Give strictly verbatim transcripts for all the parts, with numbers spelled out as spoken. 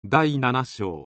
だいなな章。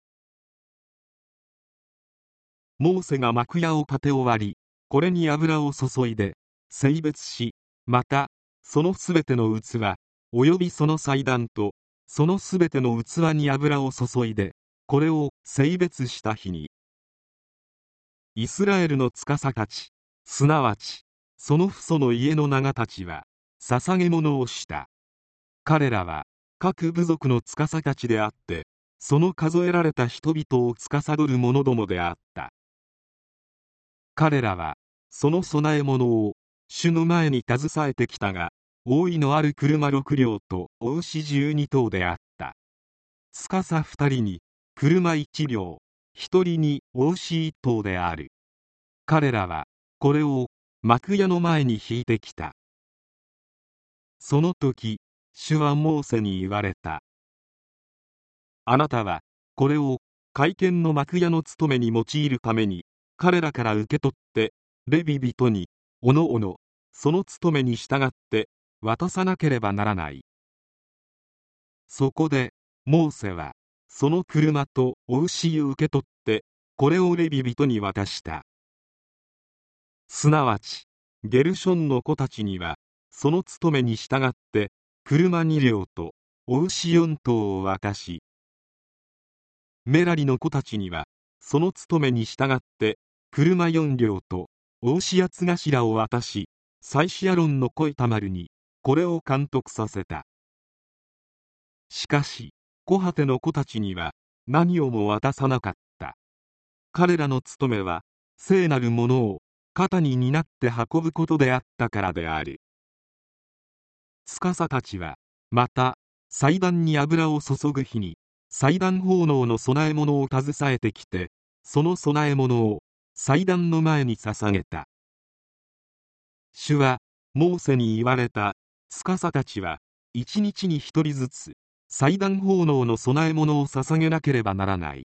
モーセが幕屋を建て終わり、これに油を注いで聖別し、またそのすべての器およびその祭壇とそのすべての器に油を注いで、これを聖別した日に、イスラエルの司たち、すなわちその父祖の家の長たちは捧げ物をした。彼らは各部族の司たちであって、その数えられた人々を司る者どもであった。彼らはその供え物を主の前に携えてきたが、王位のある車六両とお牛十二頭であった。司二人に車一両、一人にお牛一頭である。彼らはこれを幕屋の前に引いてきた。その時、主はモーセに言われた。あなたはこれを会見の幕屋の務めに用いるために、彼らから受け取ってレビ人におのおのその務めに従って渡さなければならない。そこでモーセはその車とお牛を受け取ってこれをレビ人に渡した。すなわちゲルションの子たちにはその務めに従って車二両とお牛四頭を渡し、メラリの子たちにはその務めに従って車四両とお牛八つ頭を渡し、祭司アロンの子イタマルにこれを監督させた。しかしコハテの子たちには何をも渡さなかった。彼らの務めは聖なるものを肩に担って運ぶことであったからである。司たちはまた祭壇に油を注ぐ日に祭壇奉納の供え物を携えてきて、その供え物を祭壇の前に捧げた。主はモーセに言われた。司たちは一日に一人ずつ祭壇奉納の供え物を捧げなければならない。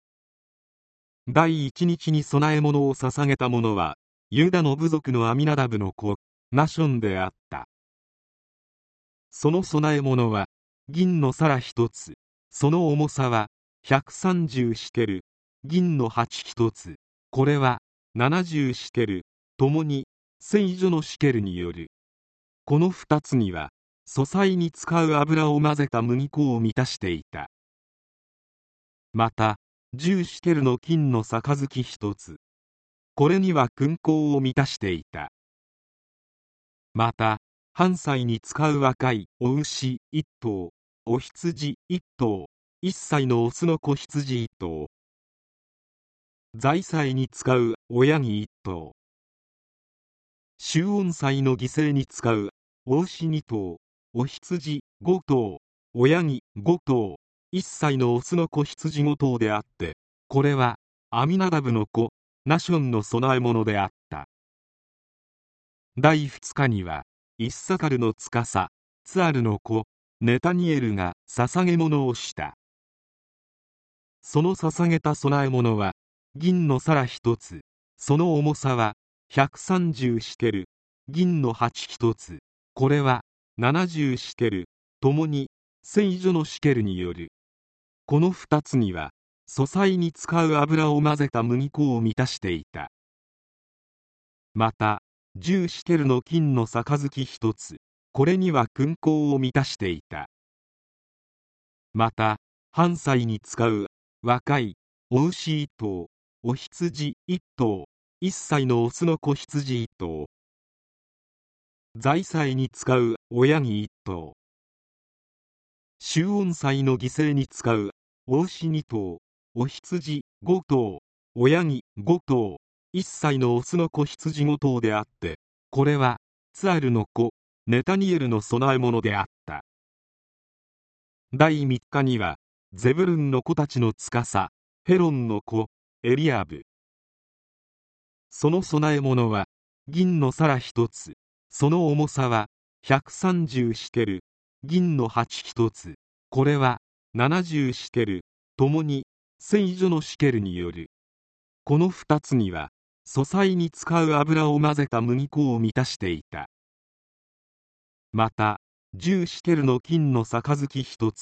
第一日に供え物を捧げた者はユダの部族のアミナダブの子ナションであった。その供え物は銀の皿一つ、その重さはひゃくさんじゅうシケル、銀の鉢一つ、これはななじゅうシケル、ともに聖所のシケルによる。この二つには素祭に使う油を混ぜた麦粉を満たしていた。またじゅうシケルの金の杯一つ、これには燻香を満たしていた。また燔祭に使う若いお牛一頭、お羊一頭、一歳のオスの子羊一頭、財祭に使う親に一頭、集音祭の犠牲に使うお牛二頭、お羊五頭、親に五頭、一歳のオスの子羊五頭であって、これはアミナダブの子ナションの供え物であった。第二日にはイッサカルの司ツアルの子ネタニエルが捧げ物をした。その捧げた供え物は銀の皿一つ、その重さはひゃくさんじゅうシケル、銀の鉢一つ、これはななじゅうシケル、ともに聖所のシケルによる。この二つには素祭に使う油を混ぜた麦粉を満たしていた。またじゅうシケルの金の杯一つ、これには燻香を満たしていた。また燔祭に使う若いお牛一頭、お羊一頭、一歳のオスの子羊一頭、財祭に使う親に一頭、集音祭の犠牲に使うお牛二頭、お羊五頭、親に五頭、一歳のオスの子羊五頭であって、これはツアルの子ネタニエルの供え物であった。第三日にはゼブルンの子たちの司ヘロンの子エリアブ、その供え物は銀の皿一つ、その重さはひゃくさんじゅうシケル、銀の鉢一つ、これはななじゅうシケル、ともに聖所のシケルによる。この二つには素祭に使う油を混ぜた麦粉を満たしていた。またじゅうシケルの金の杯一つ、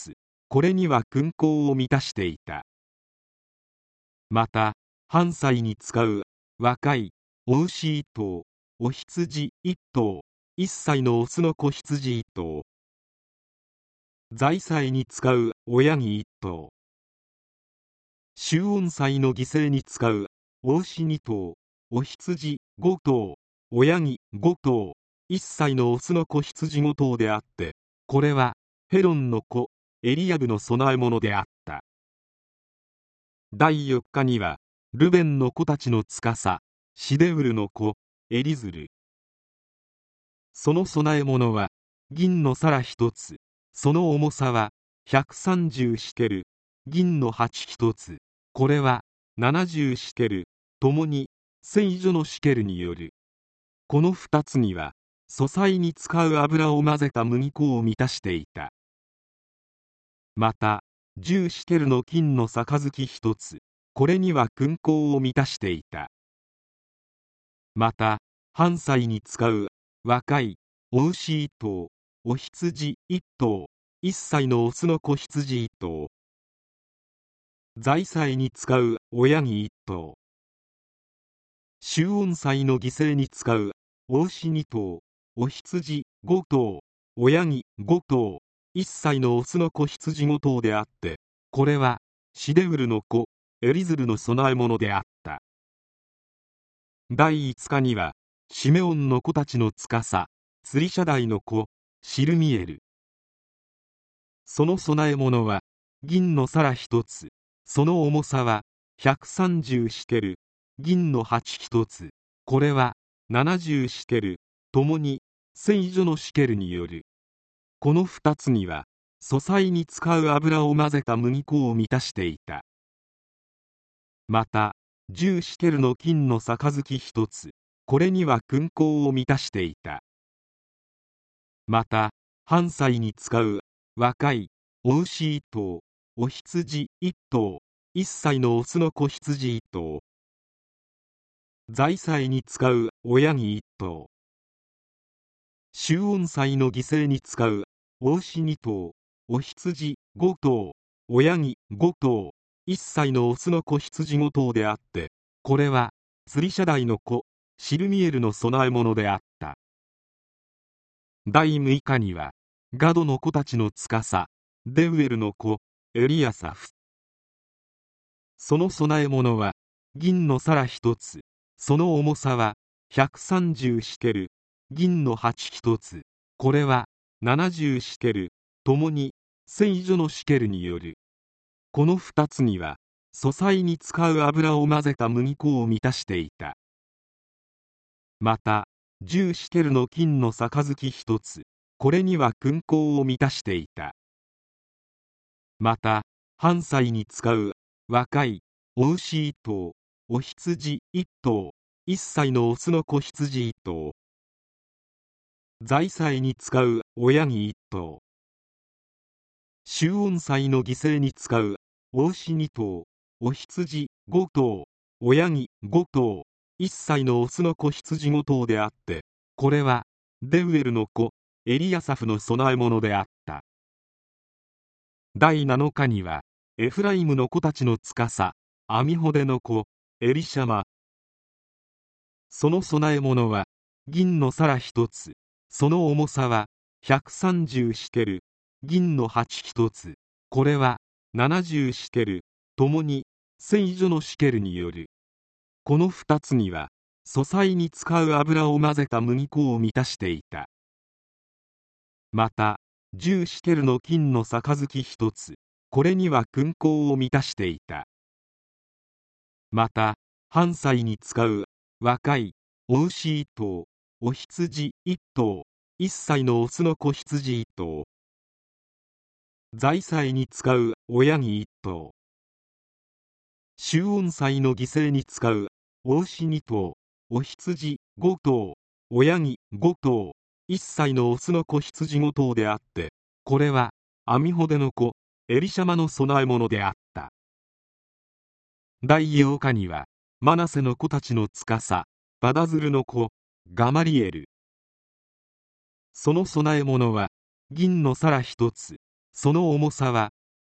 これには勲功を満たしていた。また、犯罪に使う若いお牛一頭、お羊一頭、一歳のオスの子羊一頭。財祭に使う親に一頭。宗恩祭の犠牲に使うお牛二頭、お羊五頭、親に五頭、一歳のオスの子羊五頭であって、これはヘロンの子エリアブの供え物であった。だいよっかにはルベンの子たちの司シデウルの子エリズル。その供え物は銀の皿一つ、その重さはひゃくさんじゅうシケル、銀の鉢一つ、これはななじゅうシケル、ともにせん以上のシケルによる。この二つには素祭に使う油を混ぜた麦粉を満たしていた。またじゅうシケルの金の杯一つ、これには勲功を満たしていた。また犯祭に使う若いお牛一頭、お羊一頭、一歳のオスの子羊一頭。財祭に使う親に一頭。宗恩祭の犠牲に使うお牛二頭、お羊五頭、親に五頭、一歳のオスの子羊五頭であって、これはシデウルの子エリズルの供え物であった。だいいつかにはシメオンの子たちの司ツリシャダイの子シルミエル。その供え物は銀の皿一つ、その重さはひゃくさんじゅうシケル、銀の鉢一つ、これはななじゅうシケル、ともにせん以上のシケルによる。この二つには素祭に使う油を混ぜた麦粉を満たしていた。またじゅうシケルの金の杯一つ、これには勲功を満たしていた。また犯祭に使う若いお牛一頭、お羊一頭、一歳のオスの子羊一頭。財祭に使う親に一頭。宗恩祭の犠牲に使うお牛二頭、お羊五頭、親に五頭、一歳のオスの子羊五頭であって、これはツリシャダイの子シルミエルの供え物であった。だいむいかにはガドの子たちの司デウエルの子エリアサフ。その供え物は銀の皿一つ、その重さはひゃくさんじゅうシケル、銀の鉢一つ、これはななじゅうシケル、ともにせん以上のシケルによる。この二つには素祭に使う油を混ぜた麦粉を満たしていた。またじゅうシケルの金の杯一つ、これには勲功を満たしていた。また犯祭に使う若いお牛一頭、お羊一頭、一歳のオスの子羊一頭。財祭に使う親に一頭。宗恩祭の犠牲に使うお牛二頭、お羊五頭、親に五頭、一歳のオスの子羊五頭であって、これはデウエルの子エリアサフの供え物であった。だいなのかにはエフライムの子たちの司アミホデの子エリシャマ。その供え物は銀の皿一つ、その重さはひゃくさんじゅうシケル、銀の鉢一つ、これはななじゅうシケル、ともにせん以上のシケルによる。この二つには素祭に使う油を混ぜた麦粉を満たしていた。またじゅうシケルの金の杯一つ、これには勲功を満たしていた。また犯祭に使う若いお牛一頭、お羊一頭、一歳のオスの子羊一頭。財祭に使う親に一頭。宗恩祭の犠牲に使うお牛二頭、お羊五頭、親に五頭、一歳のオスの子羊五頭であって、これはアミホデの子エリシャマの供え物であった。だいようかにはマナセの子たちの司バダズルの子ガマリエル。その供え物は銀の皿一つ、その重さは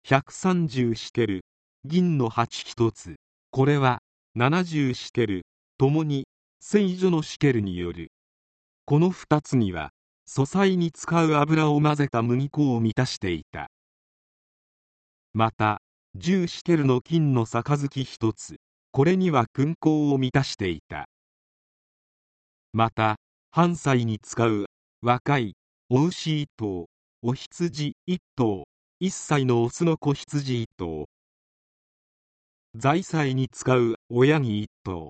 ひゃくさんじゅうシケル、銀の鉢一つ、これはななじゅうシケル、ともにせん以上のシケルによる。この二つには、素菜に使う油を混ぜた麦粉を満たしていた。また、じゅうシケルの金の杯一つ、これには燻香を満たしていた。また、飯祭に使う若いお牛一頭、お羊一頭、一歳のオスの子羊一頭、財祭に使う親木一頭、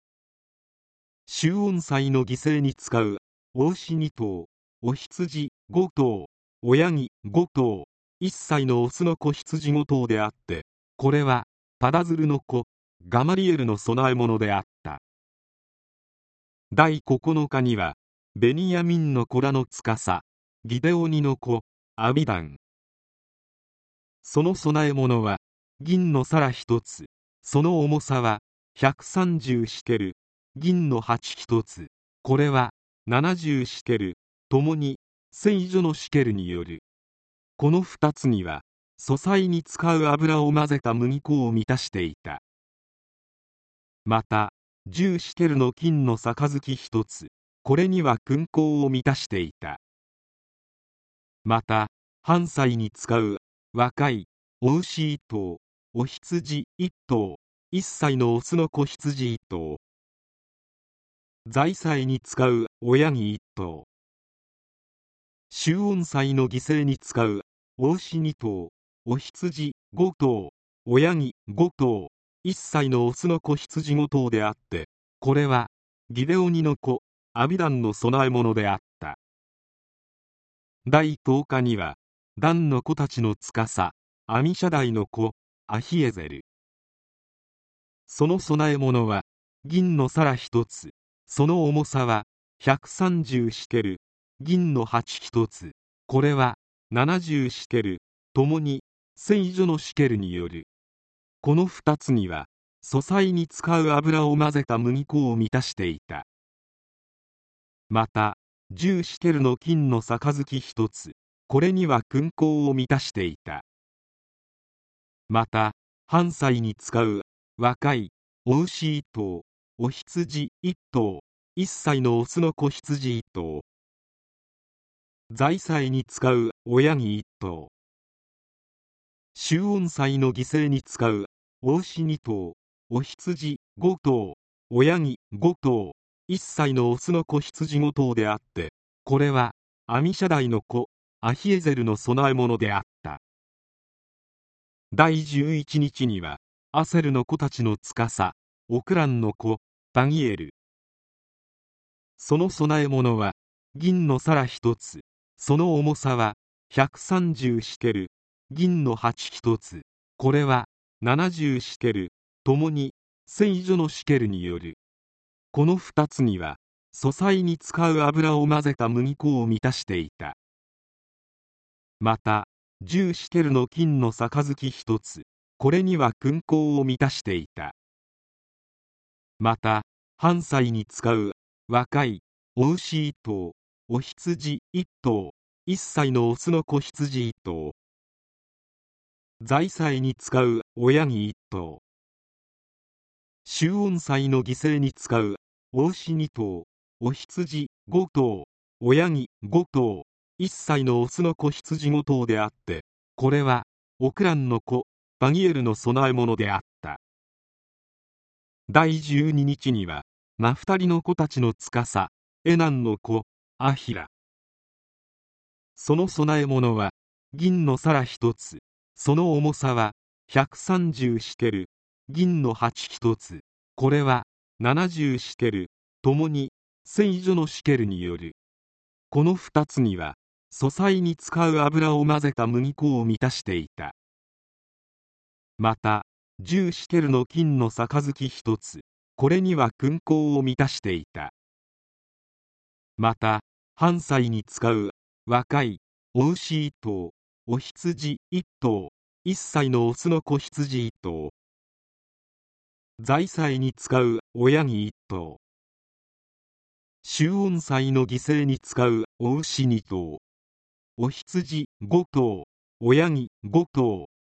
秋音祭の犠牲に使うお牛二頭、お羊五頭、親木五頭、一歳のオスの子羊五頭であって、これはパダズルの子ガマリエルの供え物であった。だいここのかにはベニヤミンの子らの司ギデオニの子アビダン、その供え物は銀の皿一つ、その重さはひゃくさんじゅうシケル、銀の鉢一つ、これはななじゅうシケル、ともにせん以上のシケルによる。この二つには素菜に使う油を混ぜた麦粉を満たしていた。また、じゅうシケルの金の杯一つ、これには燻香を満たしていた。また、飯祭に使う若いお牛一頭、お羊一頭、一歳のオスの子羊一頭、財祭に使う親木一頭、秋音祭の犠牲に使うお牛二頭、お羊五頭、親木五頭、一歳のオスの子羊五頭であって、これはギデオニの子アビダンの供え物であった。だいとおかにはダンの子たちの司アミシャダイの子アヒエゼル、その供え物は銀の皿一つ、その重さはひゃくさんじゅうシケル、銀の鉢一つ、これはななじゅうシケル、ともにせん以上のシケルによる。この二つには素菜に使う油を混ぜた麦粉を満たしていた。また、じゅうシケルの金の杯一つ、これには燻香を満たしていた。また、飯祭に使う若いお牛一頭、お羊一頭、一歳のオスの子羊一頭、財祭に使う親木一頭、秋音祭の犠牲に使うお牛二頭、お羊五頭、親木五頭、一歳のオスの子羊五頭であって、これはアミシャダイの子アヒエゼルの供え物であった。だいじゅういちにちにはアセルの子たちの司オクランの子パギエル、その供え物は銀の皿一つ、その重さはひゃくさんじゅうシケル、銀の鉢一つ、これはななじゅうシケル、ともにせん以上のシケルによる。この二つには素菜に使う油を混ぜた麦粉を満たしていた。また、じゅうシケルの金の杯一つ、これには燻香を満たしていた。また、飯祭に使う若いお牛一頭、お羊一頭、一歳のオスの子羊一頭、財祭に使う親木一頭、秋音祭の犠牲に使うお牛二頭、お羊五頭、親木五頭、一歳のオスの子羊五頭であって、これはオクランの子パギエルの供え物であった。だいじゅうににちにはナフタリの子たちの司エナンの子アヒラ、その供え物は銀の皿一つ、その重さはひゃくさんじゅうシケル、銀の鉢一つ、これはななじゅうシケル、ともにせん以上のシケルによる。この二つには素菜に使う油を混ぜた麦粉を満たしていた。また、じゅうシケルの金の杯一つ、これには燻香を満たしていた。また、飯祭に使う若いお牛一頭、お羊一頭、一歳のオスの子羊一頭、財祭に使う親木一頭、秋音祭の犠牲に使うお牛二頭、お羊五頭、親木五頭、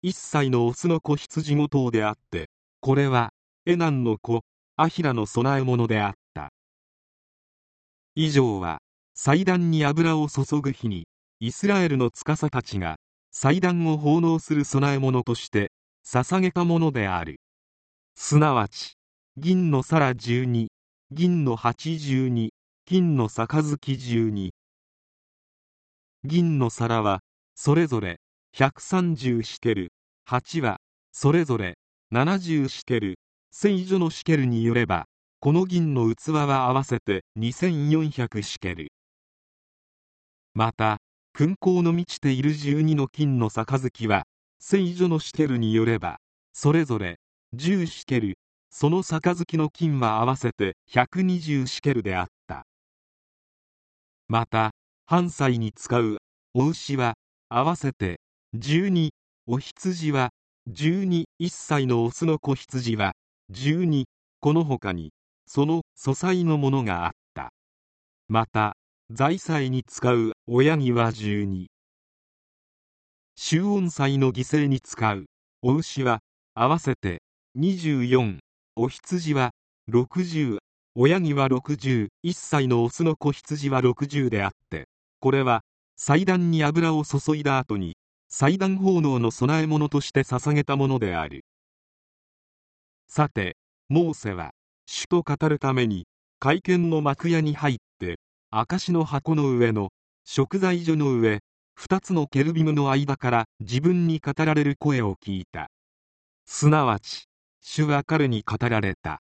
いっさいのオスの子羊ご頭であって、これはエナンの子アヒラの供え物であった。以上は祭壇に油を注ぐ日にイスラエルの司たちが祭壇を奉納する供え物として捧げたものである。すなわち銀の皿じゅうに、銀の鉢じゅうに、金の杯じゅうに。銀の皿はそれぞれひゃくさんじゅうシケル、鉢はそれぞれななじゅうシケル、聖所のシケルによればこの銀の器は合わせてにせんよんひゃくシケル。また勲功の満ちているじゅうにの金の杯は聖所のシケルによればそれぞれじゅうシケル、その杯の金は合わせてひゃくにじゅうシケルであった。また燔祭に使うお牛は合わせてじゅうに、お羊はじゅうに、いっさいのオスの子羊はじゅうに、この他にその素祭のものがあった。また財祭に使う親木はじゅうに。集音祭の犠牲に使うお牛は合わせてにじゅうよん、お羊はろくじゅう、親木はろくじゅう、いっさいのオスの子羊はろくじゅうであって、これは祭壇に油を注いだ後に祭壇奉納の供え物として捧げたものである。さてモーセは主と語るために会見の幕屋に入って証の箱の上の贖罪所の上二つのケルビムの間から自分に語られる声を聞いた。すなわち主は彼に語られた。